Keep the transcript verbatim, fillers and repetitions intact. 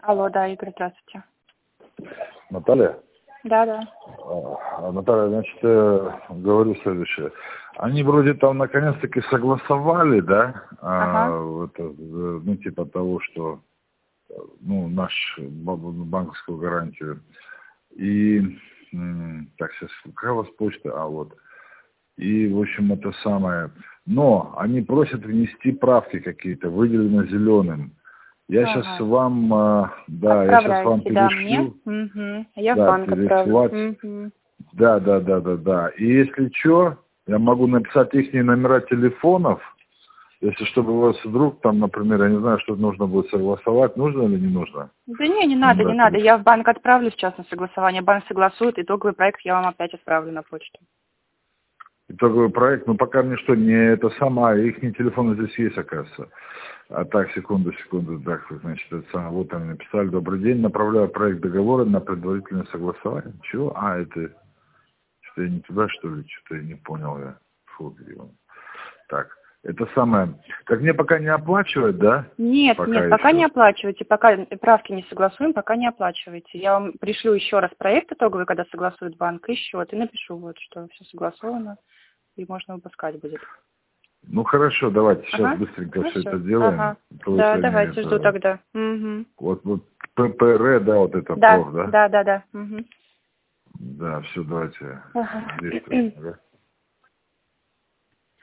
Алло, да, Игорь, здравствуйте. Наталья? Да, да. А, Наталья, значит, э, говорю следующее. Они вроде там наконец-таки согласовали, да, Ага. а, это, э, ну, типа того, что, ну, наш банковскую гарантию. И, м, так, сейчас, какая у вас почта? А, вот. И, в общем, это самое. Но они просят внести правки какие-то, выделено зеленым. Я сейчас Ага. вам, а, да, я сейчас вам Отправляете, да, мне? перешлю. Угу. Я в Да, банк отправлю. переслать. Угу. Да, да, да, да, да. И если что, я могу написать их номера телефонов, если чтобы у вас вдруг там, например, я не знаю, что нужно будет согласовать, нужно или не нужно? Да не, не надо, Номера не надо. телефонов. Я в банк отправлю сейчас на согласование. Банк согласует, итоговый проект я вам опять отправлю на почту. Итоговый проект, ну пока мне что, не это самое, их телефоны здесь есть, оказывается. А так, секунду, секунду, так, значит, это самое, вот они написали: добрый день, направляю проект договора на предварительное согласование. Чего? А, это, что-то я не туда, что ли, что-то я не понял я. Фу, где он. Так, это самое, так мне пока не оплачивать, да? Нет, Пока нет, пока еще. не оплачивайте, пока правки не согласуем, пока не оплачивайте. Я вам пришлю еще раз проект итоговый, когда согласует банк, и счет, и напишу, вот, что все согласовано, и можно выпускать будет. Ну хорошо, давайте сейчас Ага, быстренько все хорошо. это сделаем. Ага, То есть да, они давайте, жду это, тогда. Угу. вот, вот П П Р, да, вот это Да, проф, да? да, да, да. Угу. Да, все, давайте Ага. действуем. Ага.